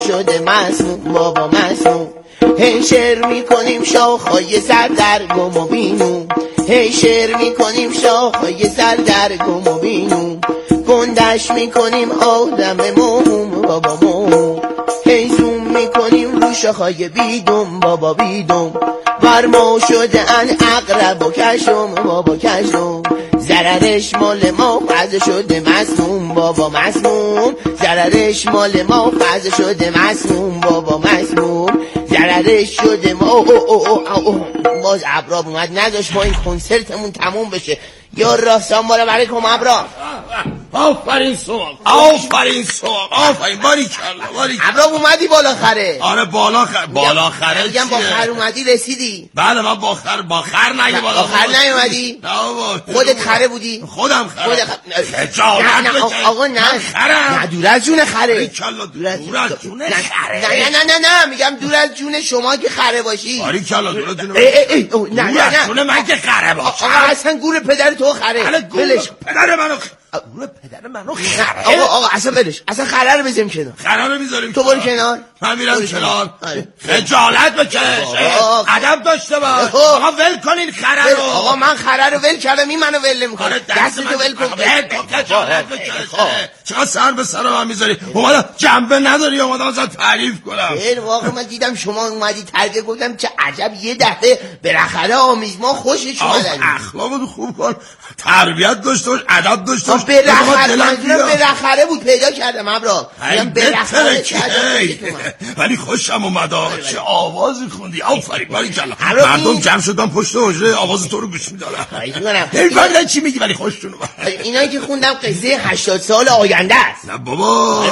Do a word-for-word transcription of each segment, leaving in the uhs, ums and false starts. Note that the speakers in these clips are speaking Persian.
شده مسموم بابا مسموم. هی شعر میکنیم شاخهای سر در گم و بینوم، هی شعر میکنیم شاخهای سر در گم و بینوم، گندش میکنیم آدم موم بابا موم. هی زوم میکنیم رو شاخهای بیدوم بابا بیدوم، بر ما شده ان اقرب و کشم بابا کشم. ضررش مال ما فضا شده مسموم بابا مسموم، ضررش مال ما فضا شده مسموم بابا مسموم، ضررش شده ما. او او او او او. باز ابراب اومد نداشت ما این کنسرتمون تموم بشه. یا راستان بارا برای کم ابراب. آفرین سوال آفرین سوال آفرین باری کلا باری کلا. ابراب اومدی بالاخره؟ آره بالاخره بالاخره میگم با خر اومدی رسیدی؟ بله من با خر با خر نگی با خر نیومدی؟ نه خودت خره بودی؟ خودم خره. خودت خجالت بکش. آقا نه خرم. نه دور از جون خره. کلا دور از جون خره. نه نه نه نه میگم دور از جون شما که خره باشی. باری کلا دور از جون نه نه نه جون من که خره باشم. آقا اصلا گور پدر تو خره. ولش پدر منو گور پدر منو خره. آقا آقا اصلا ولش اصلا خره رو بزنیم کنار. خره رو میذاریم تو برو کنار. من میرم کنار. خجالت بکش. ادب داشته باش. آقا ول کنین خره رو. آقا من خره رو ول کردم این منو ول نمیکنه. دستتو ول کن. خجالت بکش. چقدر سر به سر من میذاری؟ اومدم جنبه نداری اومدم ازت تعریف کنم. خیر واقعا من دیدم شما اومدی ترجمه گفتم چه عجب یه دفعه بالاخره آمیزما خوشش اومد. اخلاقتو خوب کن. تربیت داشته باش، ادب داشته باش. بالاخره منظورم بالاخره بود پیدا کردم ابرا. میگم بالاخره ولی خوشم اومد. چه آوازی خوندی. آفرین باریکلا. مردم جمع شدن پشت حجره آواز تو رو گوش میدادن. نمی‌فهمیدن چی میگی ولی خوششون اومد. اینایی که خوندم قصه هشتاد سال آینده است. نه بابا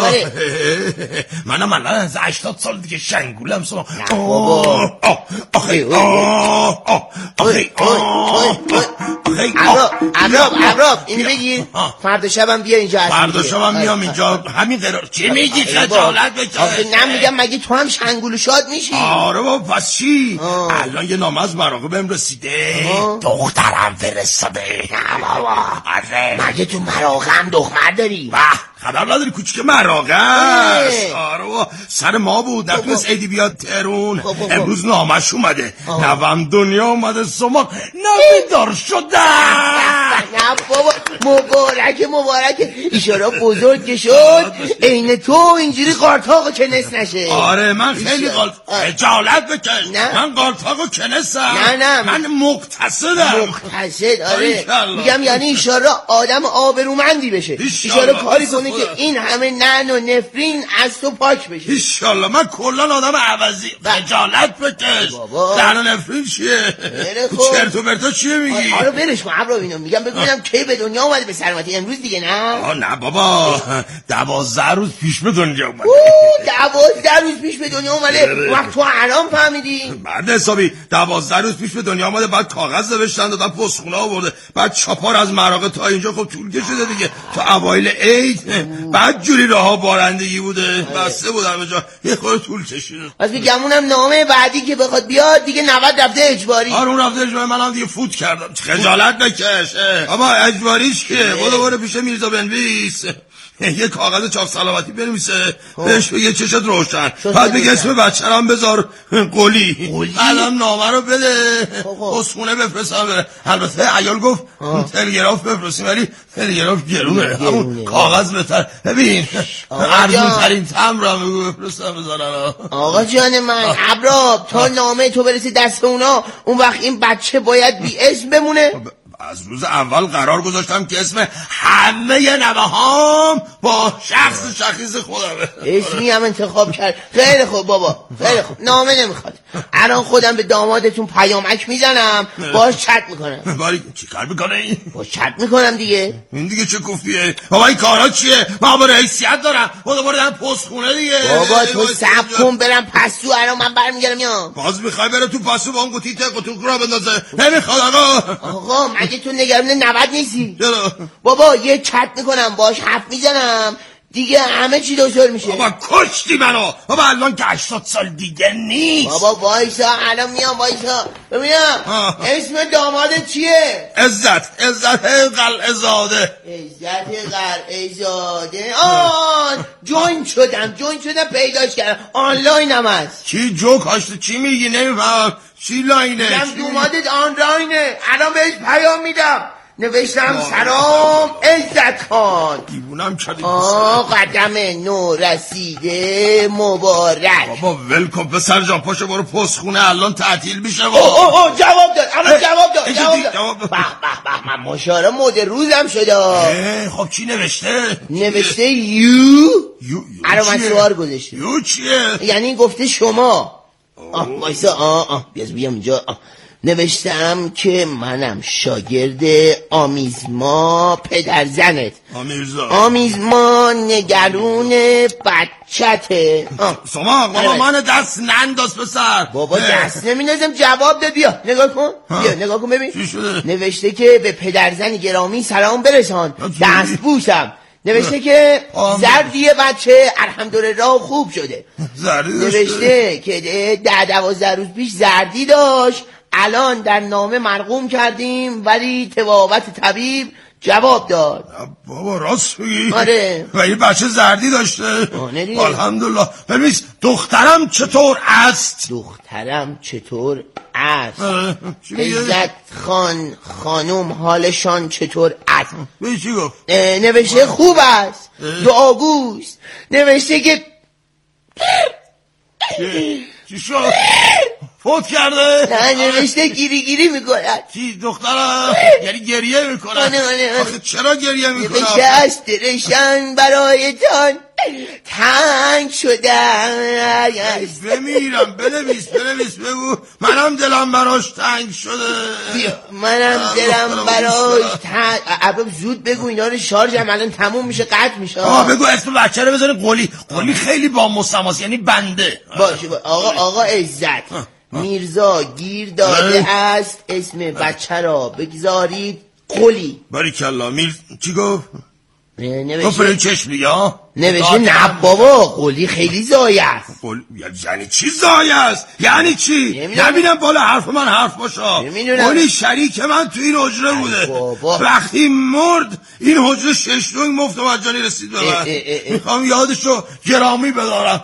منم الان از هشتاد سال دیگه شنگولم سو. بابا آخه آخه عرب عرب اینو بگیر. فردا شبم بیا اینجا. فردا شبم میام اینجا. همین قرار چی میگی؟ خجالت بکش. آخه نه میگم مگه تو هم شنگول شاد میشی؟ آره بابا پس چی؟ الان یه نامه از مراغه بهم رسیده. دخترم فرستاده. بابا مگه تو مراغه هم دختر داری؟ خبر نداری کوچیک مراغه است. آره سر ما بود نتونست ایدی بیاد تهرون. امروز نامش اومده. نوام دنیا اومده سما نویدار شده. نه بابا مبارک مبارک ایشالا بزرگ که شد این تو اینجوری قارتاقو کنس نشه. آره من خیلی قارت خجالت بکش. من قارتاقو کنسم. نه نه من مقتصدم. مقتصد آره میگم یعنی ایشالا آدم آبرومندی بشه. ایشالا کاری کنه که این همه نن و نفرین از تو پاک بشه. ایشالله من کلا آدم عوضی. خجالت بکش. نن و نفرین چیه؟ چرت و پرتا چیه میگی؟ آره برش کن ابرو اینو میگم ببینم کی به دنیا اومده به سلامتی امروز دیگه نه؟ آه نه بابا دوازده روز پیش به دنیا اومده. دوازده روز پیش به دنیا اومده. وقت تو الان فهمیدی؟ بعد حسابی دوازده روز پیش به دنیا اومده. بعد کاغذ نوشتن دادن پستخونه آورده. بعد چاپار از مراغه تا اینجا خب طول کشیده دیگه. تا اوایل عید بعد جوری راه بارندگی بوده. بسته بودم اینجا یه خورده طول کشیده. از میگمونم نامه بعدی که بخواد بیاد دیگه نود رفته اجباری. آره اون رفته اجباری. منم دیگه فوت کردم. خجالت بکش. اما اجباریش که برو برو پیش میرزا بنویس یه کاغذ چاپ سلامتی بنویسه بهش بگه چشت روشن. بعد بگه اسم بچه‌رم بذار قلی. الان نامه رو بده پستخونه بفرستم. البته عیال گفت تلگراف بفرستیم ولی تلگراف گرونه. همون کاغذ بهتر. ببین ارزون ترین تمبر رو میگو بفرستم بذارن. آقا جان من ابراب تا نامه تو برسی دست اونا اون وقت این بچه باید بی اسم بمونه. از روز اول قرار گذاشتم که اسم همه نوه هام با شخص شخیص خودمه. اسمی هم انتخاب کرد. خیلی خوب بابا خیلی خوب. نامه نمیخواد. الان خودم به دامادتون پیامک میزنم باش چت میکنم. باری چی کار میکنه این؟ باش چت میکنم دیگه. این دیگه چه کوفیه؟ بابا این کارا چیه؟ من با حیثیت دارم. خدا بردن پستخونه دیگه. بابا تو صبر کن برم پستو. الان من برمیگردم یا باز میخوای بره تو پستو با اون گوتی ته قطوق را بندازه؟ نمیخواد آقا. آقا مگه تو نگران نود نیستی؟ بابا یه چت میکنم باش حرف میزنم دیگه همه چی دکتر میشه. بابا کشتی منو. بابا الان که هشتاد سال دیگه نیست. بابا وایسا الان میام وایسا ببینم اسم دامادت چیه؟ عزت عزت قلعه زاده. عزت قلعه زاده. آه جوین شدم جوین شدم پیداش کردم آنلاین هم هست. چی جو کاشته چی میگی نمیفهم چی لاینه؟ میگم دومادت آنلاینه الان بهش پیام میدم نوشتم سلام عزت خان دیوونم کردی. آه قدم نو رسیده مبارک. بابا ولکن پسر جان پاشو برو پست خونه الان تعطیل میشه. اوه اوه اوه جواب داد الان جواب داد جواب داد. به به به من مشاره مد روزم شده. خب چی نوشته؟ نوشته یو یو الان من سوار گذاشته. یو چیه؟ یعنی گفته شما. آه وایسا آه آه بیاز بیام اینجا. نوشتم که منم شاگرد آمیزما پدرزنت. آمیزا آمیزما نگرون بچته. سما بابا من دست ننداز پسر. بابا دست نمیندازم جواب ده. بیا نگاه کن بیا نگاه کن ببین چی شده؟ نوشته که به پدرزن گرامی سلام برسان دست بوسم. نوشته که زردی بچه الحمدلله خوب شده. نوشته که ده دوازده روز پیش زردی داشت الان در نامه مرقوم کردیم ولی طبابت طبیب جواب داد. بابا راست میگی؟ آره و این بچه زردی داشته. الحمدلله. ببین دخترم چطور است؟ دخترم چطور است؟ عزت خان خانوم حالشان چطور است؟ بی چی گفت؟ نوشته خوب است دعاگوست. نوشته که چی شد؟ فوت کرده؟ نه نوشته گیری گیری میکنن. چی دخترم؟ یعنی گریه میکنن؟ آنه آنه آخه چرا گریه میکنن؟ نوشته است درشان برایتان تنگ شدن. بمیرم بنویس بنویس بگو منم دلم براش تنگ شده. منم دلم براش تنگ. ابا زود بگو اینا رو شارژم الان تموم میشه قطع میشه. آقا بگو اسم بچه رو بذاریم قلی. قلی خیلی با مستماس یعنی بنده. باشه با. آقا آقا عزت میرزا گیر داده است اسم بچه را بگذارید قلی. باریکلا. میر چی گفت؟ نوشته گفت چشم یا؟ نوشته نه بابا قلی خیلی زایه است. قل... یعنی چی زایه است؟ یعنی چی؟ نبینم بالا حرف من حرف باشه. قلی شریک من تو این حجره بوده. وقتی مرد این حجره شش دونگ مفت مجانی رسید به من. میخوام یادشو گرامی بدارم.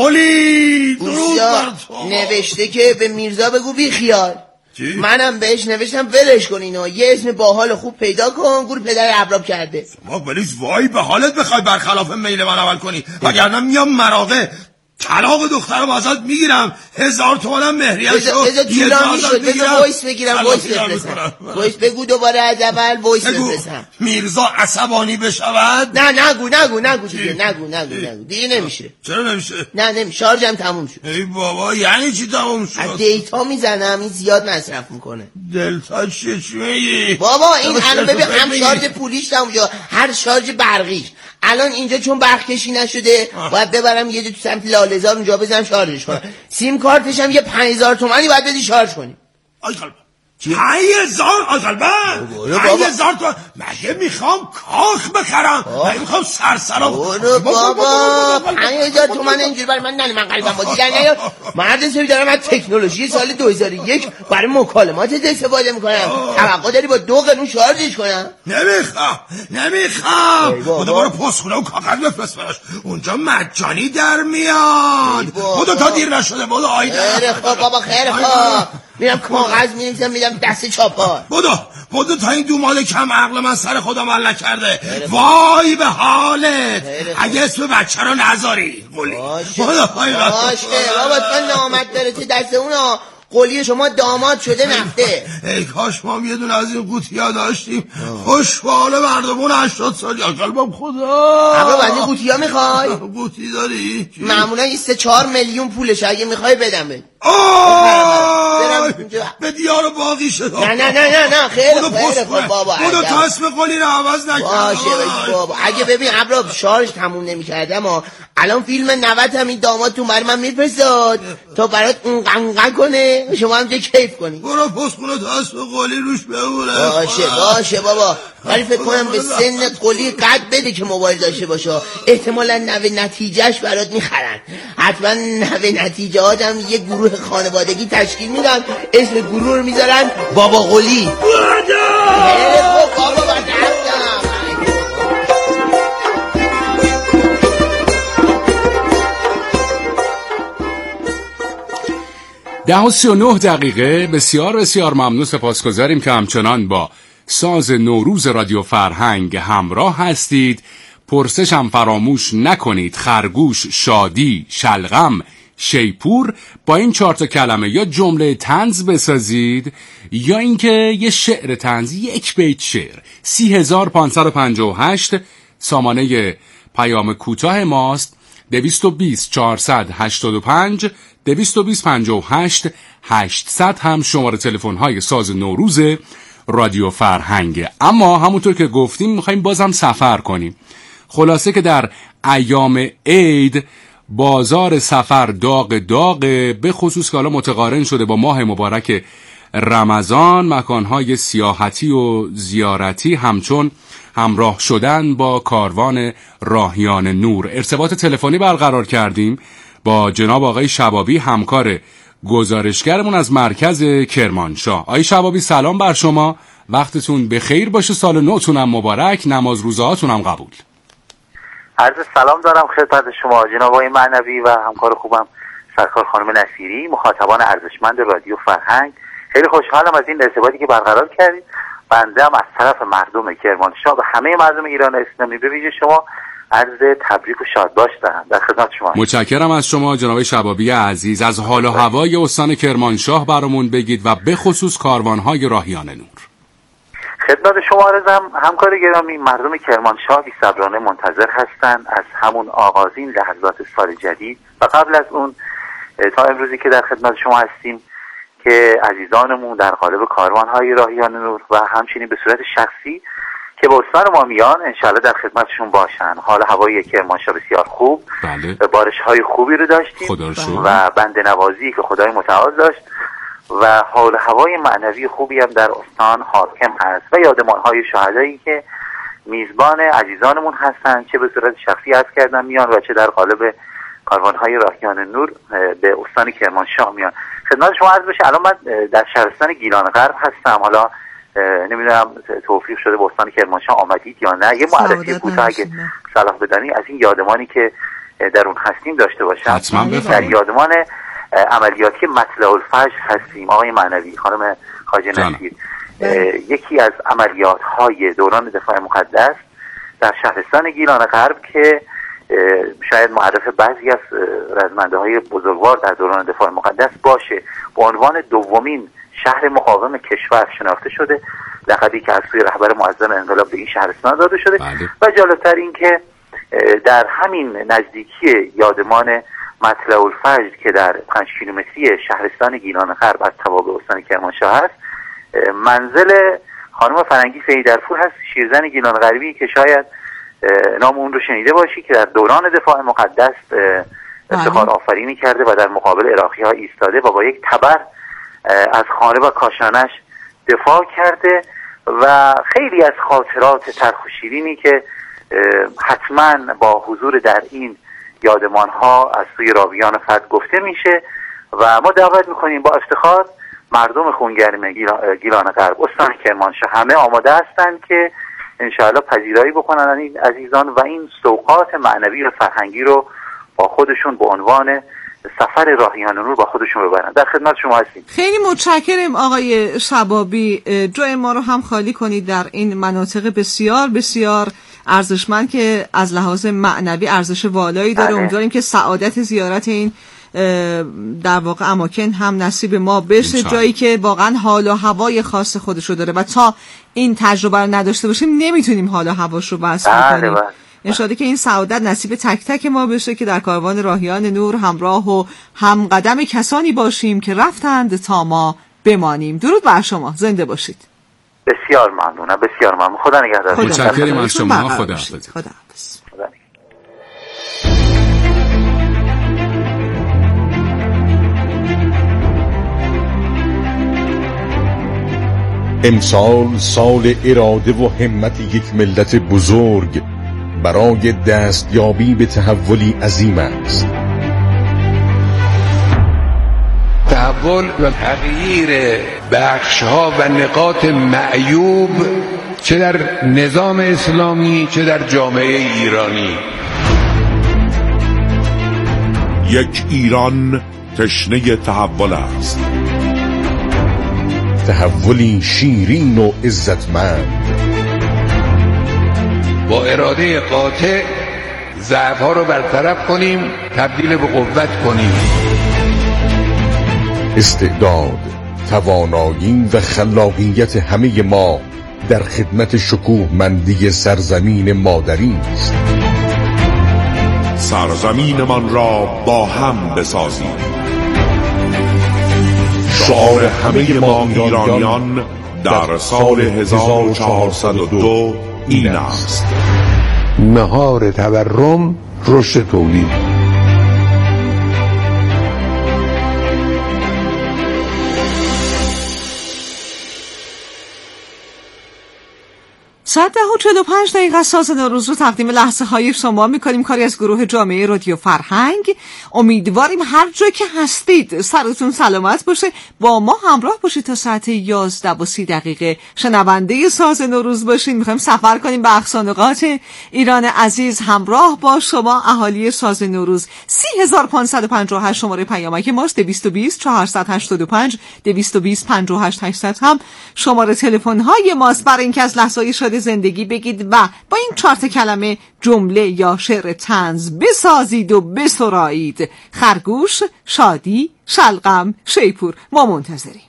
قلی درود بر تو. نوشته که به میرزا بگو بی خیال. چی؟ منم بهش نوشتم ولش کن اینو یه اسم باحال خوب پیدا کن گور پدر ابراب کرده. ما بلیز وای به حالت بخوای برخلاف میل من عمل کنی وگرنه میام مراغه طلاق دخترم ازت میگیرم هزار تومنم مهریه شو بذار طولانی شد بذار وایس بگیرم وایس بفرستم وایس بگو دوباره از اول وایس بفرستم. میرزا عصبانی بشود؟ نه نگو نگو نگو دیگه نگو نگو نگو دیگه نمیشه. چرا نمیشه؟ نه نمیشه شارژم تموم شد. ای بابا یعنی چی تموم شد؟ از دیتا میزنم این زیاد مصرف میکنه. دلتا چیه چی میگی؟ بابا این الان ببین هم شارژ پولیش تموم شد هر شارژ برقیش. الان اینجا چون برق کشی نشده باید ببرم یه جا تو سمت لاله‌زار اونجا بزنم شارژش کنم. سیم کارتش هم یه پنج هزار تومانی باید بدی شارژ کنی. آی قلبم پنج هزار آی قلبم پنج هزار تومن مگه میخوام کاخ بخرم مگه میخوام سرسرام. برو بابا پنج هزار تومن اینجوری برای من نه من قلبم با دیگر نیا. مرد حسابی دارم از تکنولوژی سال دو هزار و یک برای مکالمات استفاده میکنم. توقع داری با دو قانون شارژش کنم؟ نمیخوام نمیخوام. بودو برو پست خونه و کاغذ بفرست براش اونجا مجانی در میاد. بودو تا دیر نشده بودو آیده. خیره خواب بابا خیره خواب میرم کاغذ می‌نویسم میدم دست چاپار. بودو بودو تا این دومال کم عقل من سر خودم حل نکرده. وای به حالت اگه اسم بچه رو نذاری قلی. باشه باشه بابا تو نامت داره چه دست اونا قلی شما داماد شده نفته. ای کاش ما یه دونه از این قوطیا داشتیم. خوش به حال مردمون هشتاد سال یا قلبم خدا. اما بنده قوطیا میخوای؟ قوطی داری؟ معمولا این سه چهار میلیون پولشه اگه میخوای بدم بده. آه به دیار باقی شد. نه نه نه نه نه خیلی خیلی خوب بابا. بودو تا اسم قلی رو عوض نکن. باشه بابا اگه ببین ابراب شارژ تموم نمی‌کردم اما الان فیلم نود هم این داماد تو برای من میفرستاد تا برات اون قنقه کنه شما هم که کیف کنی. برو پست کنه تا اسم قلی روش بمونه. باشه باشه بابا ولی فکر کنم به سن قلی قد بده که موبایل داشته باشه. احتمالا نوه نتیجهش برات میخرن. حتما نوه نتیجه آدم یه گروه خانوادگی تشکیل میدن، اسم گروه رو میذارن بابا قلی. بابا ده و سی و نه دقیقه. بسیار بسیار ممنون، سپاسگزاریم که همچنان با ساز نوروز رادیو فرهنگ همراه هستید. پرسشم فراموش نکنید، خرگوش، شادی، شلغم، شیپور، با این چهار تا کلمه یا جمله طنز بسازید یا اینکه یه شعر طنز، یک بیت شعر. سی هزار پانصد و پنجاه و هشت سامانه پیام کوتاه ماست. دویست و بیست چهارصد هشتاد و پنج دویست و بیست پنجاه و هشت هشتصد هم شماره تلفن های ساز نوروز رادیو فرهنگ. اما همونطور که گفتیم میخوایم بازم سفر کنیم. خلاصه که در ایام عید بازار سفر داغ داغه، به خصوص که حالا متقارن شده با ماه مبارک رمضان. مکانهای سیاحتی و زیارتی همچون همراه شدن با کاروان راهیان نور. ارتباط تلفنی برقرار کردیم با جناب آقای شبابی، همکار گزارشگرمون از مرکز کرمانشاه. آقای شبابی سلام بر شما، وقتتون بخیر باشه، سال نوتونم مبارک، نماز روزهاتونم قبول. عرض سلام دارم خدمت شما جناب آقای معنوی و همکار خوبم سرکار خانم نصیری، مخاطبان ارزشمند رادیو فرهنگ. خیلی خوشحالم از این ارتباطی که برقرار کردید. بنده هم از طرف مردم کرمانشاه و همه مردم ایران اسلامی به ویژه شما عرض تبریک و شادباش دارم. در خدمت شما. متشکرم از شما جناب شبابی عزیز. از حال و هوای استان کرمانشاه برامون بگید و به خصوص کاروانهای راهیان نور. خدمت شما عرضم همکار گرامی، مردم کرمانشاه بی‌صبرانه منتظر هستند از همون آغازین لحظات سال جدید و قبل از اون تا امروزی که در خدمت شما هستیم که عزیزانمون در قالب کاروانهای راهیان نور و همچنین به صورت شخصی که به استان ما میان انشالله در خدمتشون باشن. حال هوای کرمانشاه بسیار خوب، بله. بارش‌های خوبی رو داشتیم و بنده نوازی که خدای متعال داشت و حال هوای معنوی خوبی هم در استان حاکم هست و یادمان‌های شهدایی که میزبان عزیزانمون هستن، چه به صورت شخصی عرض کردن میان و چه در قالب کاروان‌های راهیان نور به استان کرمانشاه میان. خدمت شما عرض بشه الان من در شهرستان گیلان غرب هستم. حالا نمیدونم توفیق شده به استان کرمانشاه آمدید یا نه. یه معرفی کوتاه اگه صلاح بدانی از این یادمانی که در اون هستیم داشته باشم. در یادمان عملیاتی مطلع الفجر هستیم آقای معنوی، خانم خواجه نصیر. یکی از عملیات های دوران دفاع مقدس در شهرستان گیلان غرب که شاید معرف بعضی از رزمنده های بزرگوار در دوران دفاع مقدس باشه، به عنوان دومین شهر مقاوم کشور شناخته شده، لقبی که از سوی رهبر معظم انقلاب به این شهرستان داده شده. بله. و جالبتر این که در همین نزدیکی یادمان مطلع الفجر که در پنج کیلومتری شهرستان گیلان غرب از توابع استان کرمانشاه هست، منزل خانم فرنگی سیدرپور هست، شیرزن گیلان غربی که شاید نام اون رو شنیده باشی که در دوران دفاع مقدس افتخار آفرینی کرده و در مقابل عراقی ها ایستاده و با یک تبر از خانه و کاشانش دفاع کرده و خیلی از خاطرات تلخ و شیرینی که حتما با حضور در این یادمان ها از سوی راویان فرد گفته میشه و ما دعوت میکنیم با افتخار مردم خونگرم گیلان غرب استان کرمانشاه همه آماده هستند که انشاءالله پذیرایی بکنن این عزیزان و این سوقات معنوی و فرهنگی رو با خودشون به عنوان سفر راهیان نور با خودشون ببرن. در خدمت شما هستیم. خیلی متشکرم آقای شبابی، جای ما رو هم خالی کنید در این مناطق بسیار بسیار ارزشمند که از لحاظ معنوی ارزش والایی داره. امیدواریم که سعادت زیارت این در واقع اماکن هم نصیب ما بشه، جایی که واقعا حال و هوای خاص خودشو داره و تا این تجربه رو نداشته باشیم نمیتونیم حال و هواشو وصف کنیم. انشاءالله که این سعادت نصیب تک تک ما بشه که در کاروان راهیان نور همراه و همقدم کسانی باشیم که رفتند تا ما بمانیم. درود بر شما، زنده باشید. بسیار ممنونم، بسیار ممنون. خدا نگهدار. متشکرم از شما. خدا حافظ. خدا حافظ. امسال سال اراده و همت یک ملت بزرگ برای دستیابی به تحولی عظیم است. تحول و تغییر بخش‌ها و نقاط معیوب چه در نظام اسلامی چه در جامعه ایرانی. یک ایران تشنه تحول است، تحولی شیرین و عزتمند. با اراده قاطع ضعف‌ها رو برطرف کنیم، تبدیل به قوت کنیم. استعداد، توانایی و خلاقیت همه ما در خدمت شکوهمندی سرزمین مادری است. سرزمینمان را با هم بسازیم. شعار همه ما ایرانیان در سال هزار و چهارصد و دو این است: مهار تورم، رشد تولید. ساعت ده و چهل و پنج دقیقه ساز نوروز رو تقدیم لحظه های شما میکنیم، کاری از گروه جامعه رادیو فرهنگ. امیدواریم هر جا که هستید سرتون سلامت باشه، با ما همراه باشید تا ساعت یازده و سی دقیقه شنونده ساز نوروز باشین. میخوایم سفر کنیم به اقصانقاط ایران عزیز، همراه با شما اهالی ساز نوروز. سی هزار پانصد و پنجاه و هشت شماره پیامک ماست، دویست و بیست چهارصد و هشتاد و پنج دویست و بیست پنجاه و هشت هشتصد هم شماره تلفن های ماست برای اینکه از لحظه‌های شاد زندگی بگید و با این چهار تا کلمه جمله یا شعر طنز بسازید و بسرایید. خرگوش، شادی، شلغم، شیپور. ما منتظریم.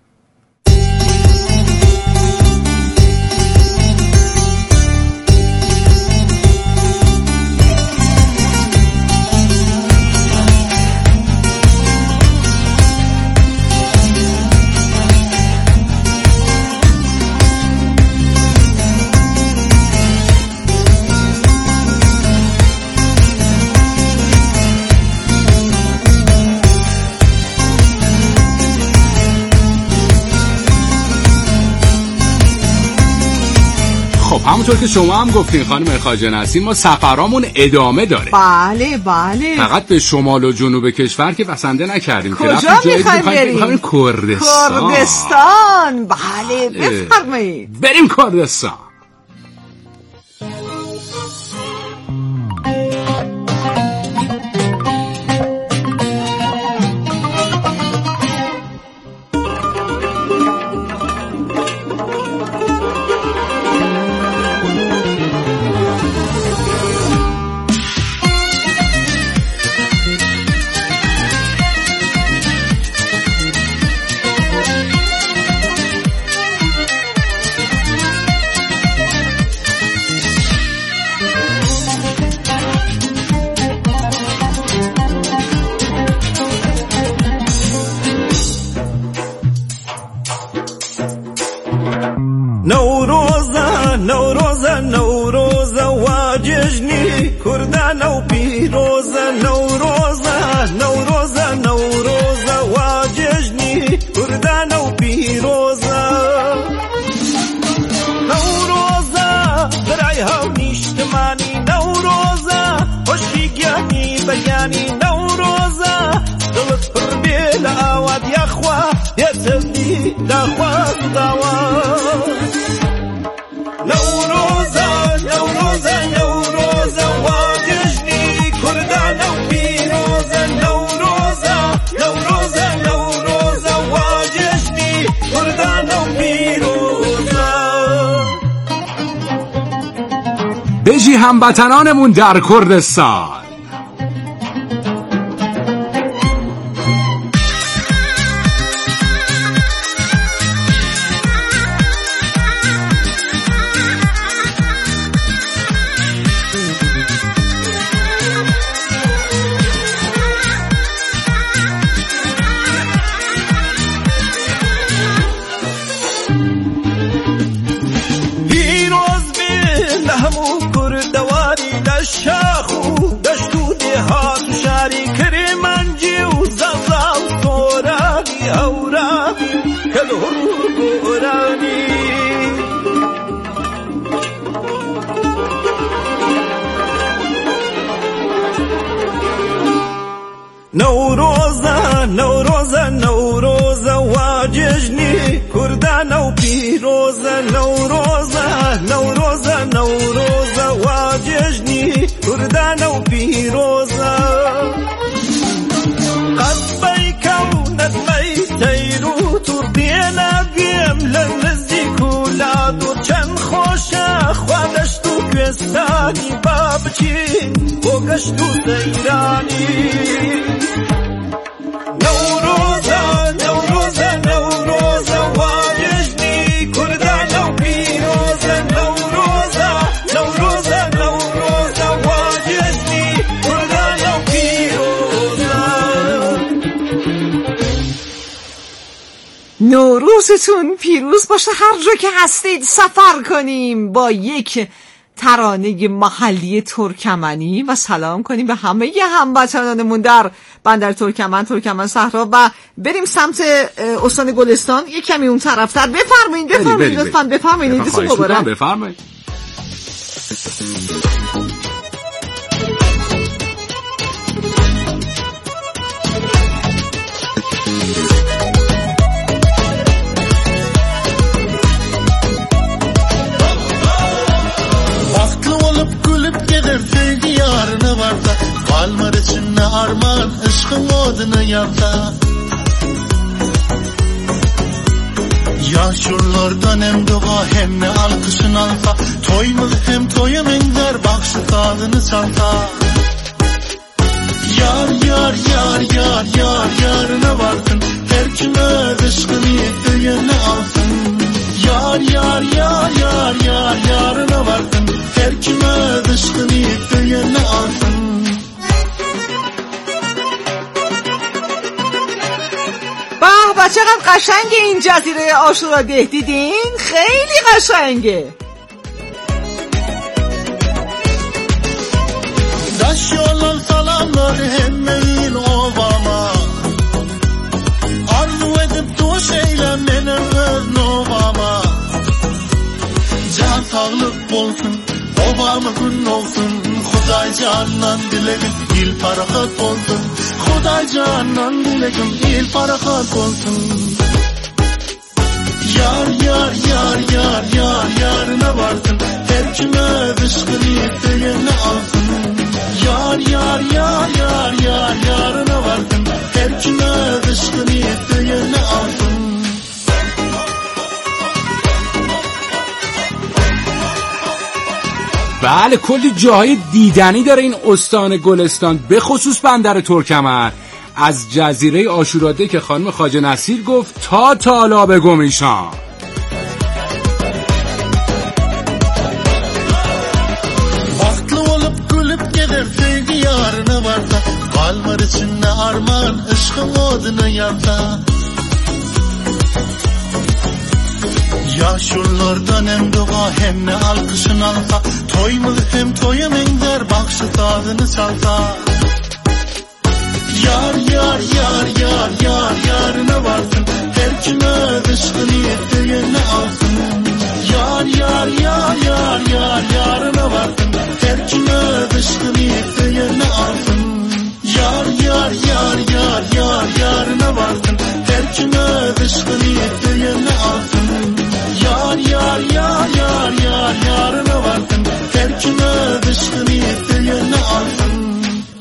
خب همونطور که شما هم گفتین خانم خواجه نسیم، ما سفرامون ادامه داره. بله بله. فقط به شمال و جنوب کشور که بسنده نکردیم. کجا میخوایم بریم؟ بریم کردستان. کردستان بله بفرمایید. بریم کردستان. نوروزا نوروزا نوروزا واججني كردانا وبيروزا نوروزا نوروزا نوروزا واججني كردانا وبيروزا نوروزا برعيها ونشتماني نوروزا وشيقياني بياني نوروزا دلت بربي لآواد يا أخوة يا سبي لأخوة دعوات نوروزا نوروزا نوروزا واججني كردانا وبيروزا نوروزا نوروزا نوروزا واججني كردانا وبيروزا. بجی هموطنانمون در کردستان. همو کردواری دشاخو دش نوروزه نوروزه نوروزه و جشنی کردان و پیروزه نوروزه نوروزه نوروزه و جشنی کردان و پیروزه قبای کونت میتیرو تو دینا بیم لنزی کولا دو چند خوشه خودش تو کوستانی بابچی بگش تو سیرانی نوروزه نوروزه نوروزه و جشنی کردان و پیروزه نوروزه نوروزه نوروزه و جشنی کردان و پیروزه. نوروزتون پیروز باشه. هر جا که هستید سفر کنیم با یک ترانه محلی ترکمنی و سلام کنیم به همه هموطنانمون در بندر ترکمن، ترکمن صحرا و بریم سمت استان گلستان، یک کمی اون طرفتر. بفرمایید بفرمایید لطفاً بفرمایید. بفرمایید بفرمایید. Yarına varsa kalmar içinde arman aşkın odunu yarsa yaşurlardan hem dua hem ne alkışın alsa toymuz hem toyum enzer bakşı tadını çalsa yar yar yar yar yar yarına varsın her kime aşkını düğüne alsın yar yar yar yar yar yarına varsın her kime aşkını düğüne alsın. به به چقدر قشنگه این جزیره عاشوراده، دیدین؟ خیلی قشنگه. Daş yolun salamlar hemmeyin ovama arzu edip duş eylemenin öz novama can sağlık olsun ovamızın olsun Xuday candan dilerim il parahat olsun Xuday candan dilerim il parahat olsun Yar yar yar yar yar yarına varsın her kime dışkını düğüne alsın Yar yar yar yar yar yarına varsın her kime dışkını düğüne alsın بله کلی جاهای دیدنی داره این استان گلستان، به خصوص بندر ترکمن، از جزیره عاشوراده که خانم خواجه نصیر گفت تا تالاب گمیشان. Vaklı olup gülüp gider sevgi yarına varsa kalmar içinde arman ışkın odunu yansa Yaşurlardan hem dua hem ne alkışın alsa toymuz hem toyum enzer bakşı tadını çalsa Yar yar yar yar yar yarına varsın her kime dışkını düğüne alsın Yar yar yar yar yar yarına varsın her kime dışkını düğüne alsın Yar yar yar yar yar yarına varsın her kime dışkını düğüne alsın Yar yar yar yar yar yarına varsın her kime dışkını düğüne alsın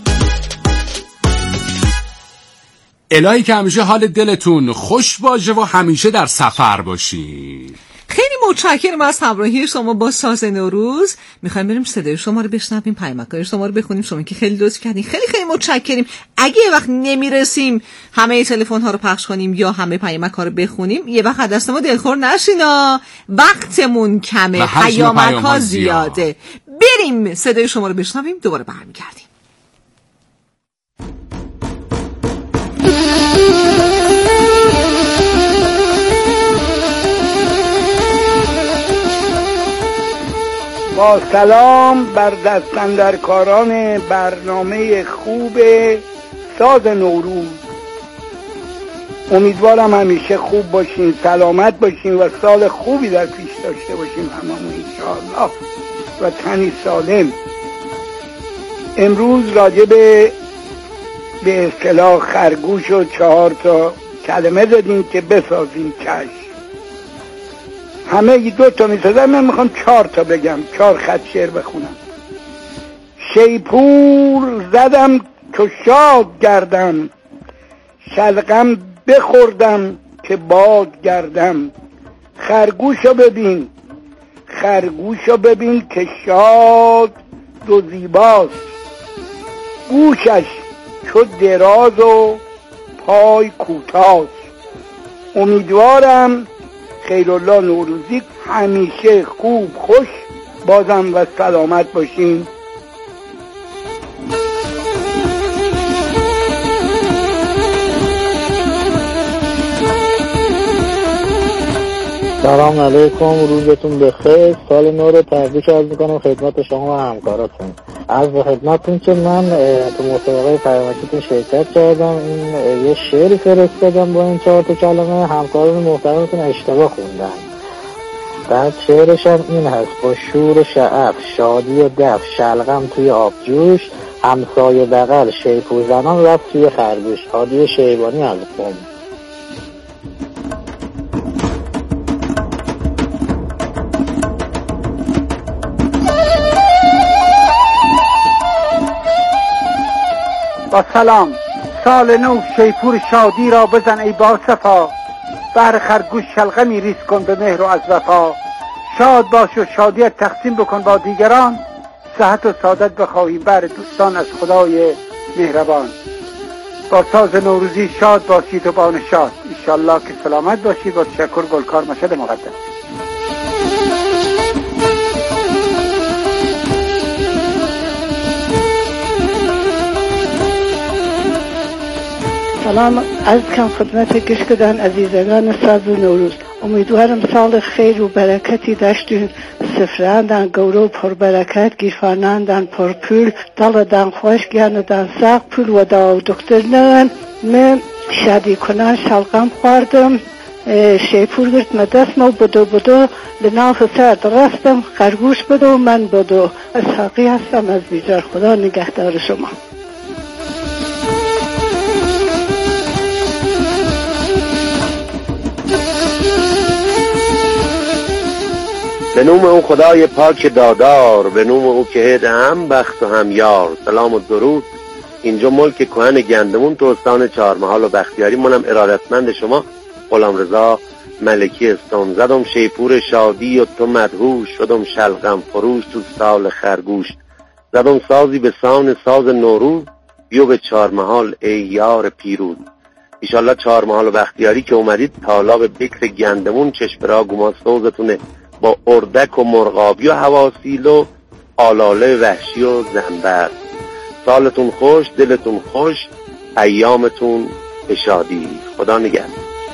الهی که همیشه حال دلتون خوش باشه و همیشه در سفر باشین. خیلی متشکرم از همراهی شما با ساز نوروز. میخوایم بریم صدای شما رو بشنویم، پیامک‌های شما رو بخونیم. شما که خیلی لطف کردین، خیلی خیلی متشکریم. اگه یه وقت نمیرسیم همه تلفن ها رو پخش کنیم یا همه پیامک ها رو بخونیم، یه وقت دست ما دلخور نشینا، وقتمون کمه، پیامک ها زیاده. بریم صدای شما رو بشنویم، دوباره برمیگردیم. با سلام بر دستاندرکاران برنامه خوب ساز نوروز. امیدوارم همیشه خوب باشین، سلامت باشین و سال خوبی در پیش داشته باشیم هممون انشاءالله و تنی سالم. امروز راجع به به اصطلاح خرگوش و چهار تا کلمه دادیم که بسازیم چشم. همه دو تا میسازم، من میخوام چهار تا بگم، چهار خط شعر بخونم. شیپور زدم که شاد گردم، شلغم بخوردم که باد گردم. خرگوشو ببین، خرگوشو ببین که شاد و زیباست، گوشش چو دراز و پای کوتاست. امیدوارم خیرالله نوروزی همیشه خوب خوش بازم و سلامت باشین. سلام علیکم، روزتون بخیر، سال نو رو تبریک عرض میکنم خدمت شما و همکاراتون. عرض به خدمتتون که من تو مسابقه پیامکیتون شرکت کردم، این یه شعری فرستادم با این چهار تا کلمه، همکاران محترمتون اشتباه خوندن. بعد شعرش هم این هست: با شور و شعف، شادی و دف، شلغم توی آبجوش، همسایه بغل شیپور زنان رفت توی خرگوش. هادی شیبانی از قم. با سلام، سال نو شیپور شادی را بزن ای با صفا، بر خرگوش شلغمی ریز کن به مهر و از وفا. شاد باش و شادیت تقسیم بکن با دیگران، صحت و سعادت بخواهی بر دوستان از خدای مهربان. با ساز نوروزی شاد باشید و با نشاط، انشالله که سلامت باشید. با تشکر، گلکار مشهد مقدم. سلام از کم خدمت گشکدان عزیزگان ساز نوروز. امیدوارم سال خیر و برکتی داشتین. سفراندان گورو پر برکت، گیرفاناندان پر پول، دالدان خوش گیاندان ساق پول و دا دکتر نان. من شادی کنان شلغم خوردم، شیپور گرت مدست مو بدو بدو لناف سر درستم، خرگوش بدو من بدو. اسحاقی هستم از بیجار. خدا نگهدار شما. به نوم او خدای پاک دادار، به نوم او که هد هم بخت و هم یار. سلام و درود. اینجا ملک کهن گندمون تو استان چهارمحال و بختیاری. منم ارادتمند شما غلام رضا ملکی استان. زدم شیپور شادی و تو مدهوش، شدم شلغم فروش تو سال خرگوش. زدم سازی به سان ساز نوروز، بیو به چهارمحال ای یار پیروز. ایشالله چهارمحال و بختیاری که اومدید تالاب بکر گندمون چشم را گما سوزتونه، با اردک و مرغابی و حواسیل و آلاله وحشی و زنبر. سالتون خوش، دلتون خوش، ایامتون به شادی. خدا نگهدار.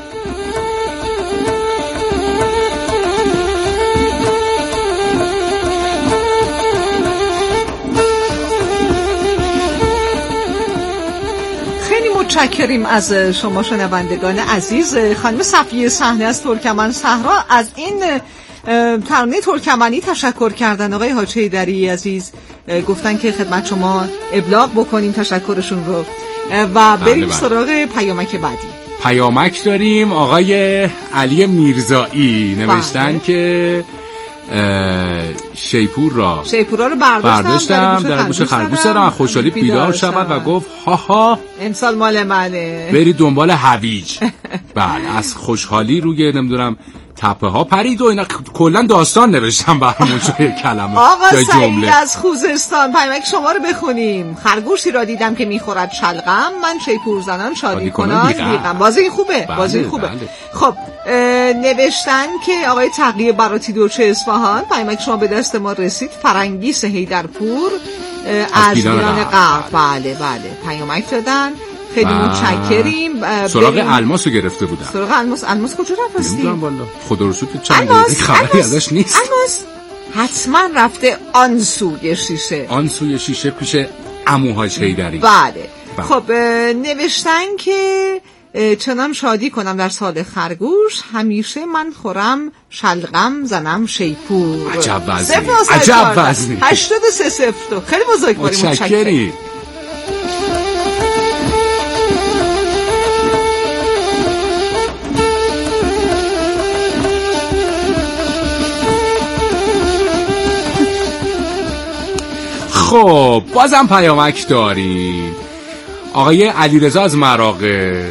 خیلی متشکریم از شما شنوندگان عزیز. خانم صفیه صحنه از ترکمن صحرا از این ترانه ترکمنی تشکر کردن. آقای حاج حیدری عزیز گفتن که خدمت شما ابلاغ بکنیم تشکرشون رو و بریم سراغ پیامک بعدی. پیامک داریم. آقای علی میرزایی نوشتن بله. که شیپور را شیپورا رو برداشتم, برداشتم در گوش خرگوش دارم، خوشحالی بیدار شود و گفت ها ها امسال مال منه، بری دنبال هویج. بله، از خوشحالی روی نمیدونم تپه ها پرید و اینا. کلا داستان نوشتم برامون توی کلمه. آقا سعید از خوزستان پیامک شما رو بخونیم. خرگوشی را دیدم که میخورد شلغم، من شیپور زنان شادی کنان بیغم. بازی این خوبه، بازی این خوبه. بله. خب نوشتن که آقای تقی براتی دوچه اصفهان پیامک شما به دست ما رسید. فرنگیس حیدرپور از ایران غرب. بله بله پیامک دادن. خیلی متشکریم. سراغ الماسو گرفته بودن. سراغ الماس. الماس کجا رفتی؟ نمیدونم والا. خدا رو شکر چند دقیقه خبری ازش نیست. الماس حتما رفته آن سوی شیشه. آن سوی شیشه پیش عمو حاج حیدری. بله. بله. خب نوشتن که چنان شادی کنم در سال خرگوش، همیشه من خورم شلغم زنم شیپور. عجب وزنی. عجب وزنی. هشتاد و سه صفر. خیلی بزرگواری. متشکریم. خب بازم پیامک داریم. آقای علیرضا از مراغه